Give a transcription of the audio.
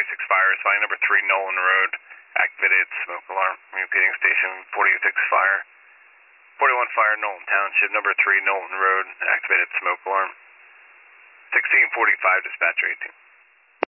fire is fire number 3 Nolan Road. Activated smoke alarm. Repeating station 46 fire. 41 fire Nolan Township, number 3 Nolan Road. Activated smoke alarm. 1645 dispatcher 18.